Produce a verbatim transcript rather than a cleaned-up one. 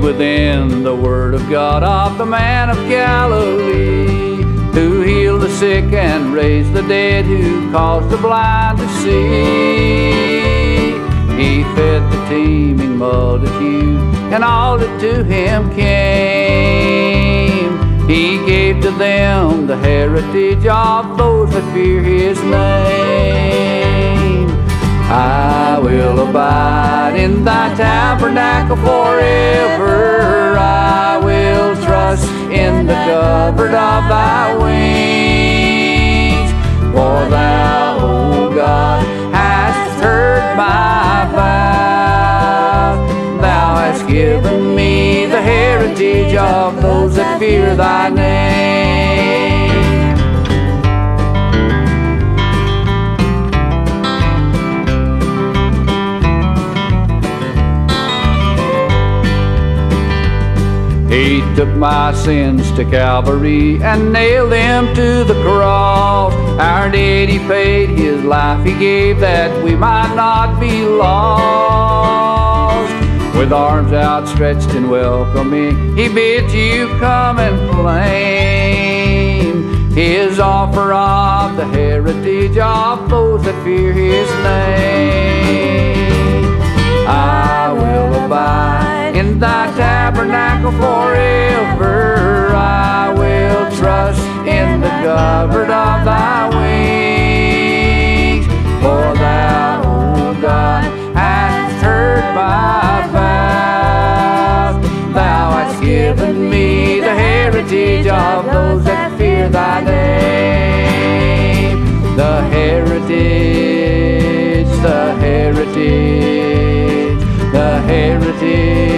within the word of God of the man of Galilee, who healed the sick and raised the dead, who caused the blind to see. He fed the teeming multitude, and all that to him came. He gave to them the heritage of those that fear his name. I will abide in thy tabernacle forever. I will trust in the covert of thy wings. For thou, O God, hast heard my vow. Thou hast given me the heritage of those that fear thy name. He took my sins to Calvary and nailed them to the cross. Our debt he paid, his life he gave, that we might not be lost. With arms outstretched in welcoming, he bids you come and claim his offer of the heritage of those that fear his name. I will abide in thy tabernacle forever. I will trust in the covert of thy wings. For thou, O God, hast heard my vow. Thou hast given me the heritage of those that fear thy name. The heritage, the heritage, the heritage